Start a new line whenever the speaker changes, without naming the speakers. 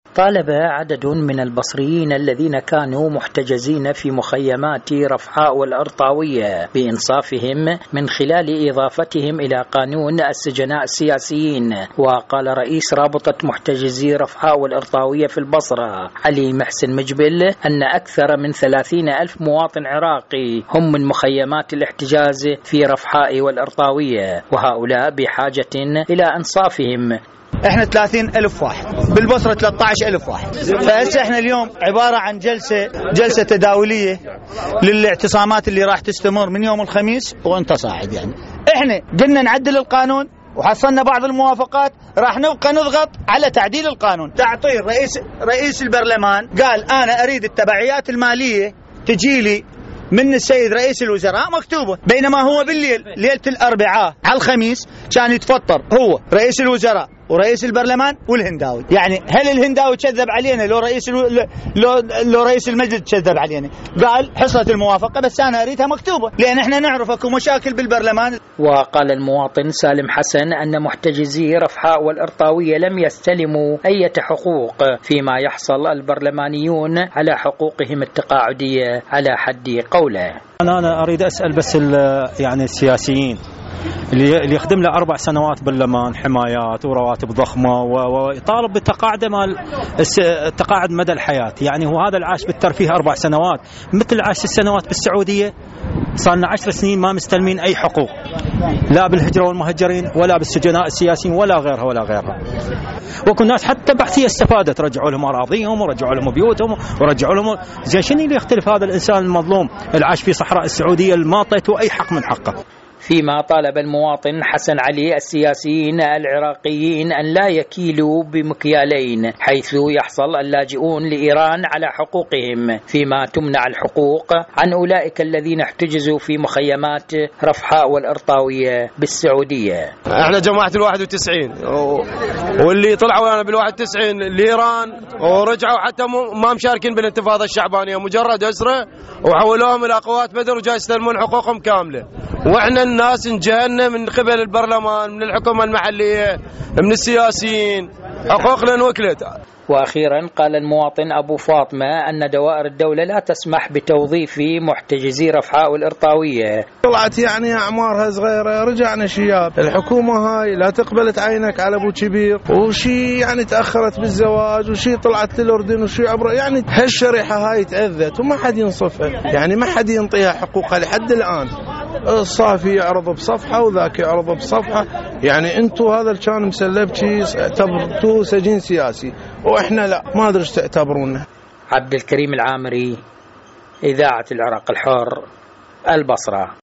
طالب عدد من البصريين الذين كانوا محتجزين في مخيمات رفحاء والأرطاوية بإنصافهم من خلال إضافتهم إلى قانون السجناء السياسيين. وقال رئيس رابطة محتجزي رفحاء والأرطاوية في البصرة علي محسن مجبل أن أكثر من 30,000 مواطن عراقي هم من مخيمات الاحتجاز في رفحاء والأرطاوية، وهؤلاء بحاجة إلى إنصافهم.
احنا 30,000 واحد بالبصرة، 13,000 واحد. فهسه احنا اليوم عبارة عن جلسة تداولية للاعتصامات اللي راح تستمر من يوم الخميس وانت صاعد. يعني احنا قلنا نعدل القانون وحصلنا بعض الموافقات، راح نبقى نضغط على تعديل القانون. تعطيل رئيس البرلمان قال انا اريد التبعيات المالية تجيلي من السيد رئيس الوزراء مكتوبة، بينما هو بالليل ليلة الأربعاء على الخميس كان يتفطر هو رئيس الوزراء ورئيس البرلمان والهنداوي. يعني هل الهنداوي كذب علينا لو رئيس المجلس كذب علينا؟ قال حصلت الموافقة بس أنا أريدها مكتوبة لأن احنا نعرف اكو مشاكل بالبرلمان.
وقال المواطن سالم حسن أن محتجزي رفحاء والأرطاوية لم يستلموا أي حقوق، فيما يحصل البرلمانيون على حقوقهم التقاعدية على حد قوله.
أنا أريد أسأل بس يعني السياسيين اللي يخدم له 4 سنوات برلمان حمايات ورواتب ضخمة ويطالب بالتقاعد التقاعد مدى الحياة. يعني هو هذا العاش بالترفيه 4 سنوات مثل عاش السنوات بالسعودية. صار لنا 10 سنين ما مستلمين أي حقوق، لا بالهجرة والمهجرين ولا بالسجناء السياسيين ولا غيرها. وكل الناس حتى بحثية استفادت، رجعوا لهم أراضيهم ورجعوا لهم بيوتهم ورجعوا لهم. زين شنو اللي يختلف هذا الإنسان المظلوم العاش في صحراء السعودية اللي ما أعطيته أي حق من حقه؟
فيما طالب المواطن حسن علي السياسيين العراقيين أن لا يكيلوا بمكيالين، حيث يحصل اللاجئون لإيران على حقوقهم، فيما تمنع الحقوق عن أولئك الذين احتجزوا في مخيمات رفحاء والأرطاوية بالسعودية.
احنا جماعة 91 واللي طلعوا بال91 لإيران ورجعوا حتى ما مشاركين بالانتفاضة الشعبانية، مجرد أسرة وحولوهم إلى قوات بدر وجاي يستلمون حقوقهم كاملة. واحنا الناس انجهلنا من قبل البرلمان، من الحكومة المحلية، من السياسيين، حقوقنا انوكلت.
وأخيرا قال المواطن أبو فاطمة أن دوائر الدولة لا تسمح بتوظيف محتجزي رفحاء والأرطاوية.
طلعت يعني أعمارها صغيرة، رجعنا شياب. الحكومة هاي لا تقبل تعينك على أبو كبير، وشي يعني تأخرت بالزواج، وشي طلعت للأردن، وشي عبر. يعني هالشريحة هاي تأذت وما حد ينصفها، يعني ما حد ينطيها حقوقها لحد الآن. الصافي يعرض بصفحة وذاك يعرض بصفحة. يعني انتو هذا اللي كان مسلبكي اعتبرتوه سجين سياسي، واحنا لا، ما ادري ايش تعتبرونه.
عبد الكريم العامري، إذاعة العراق الحر، البصرة.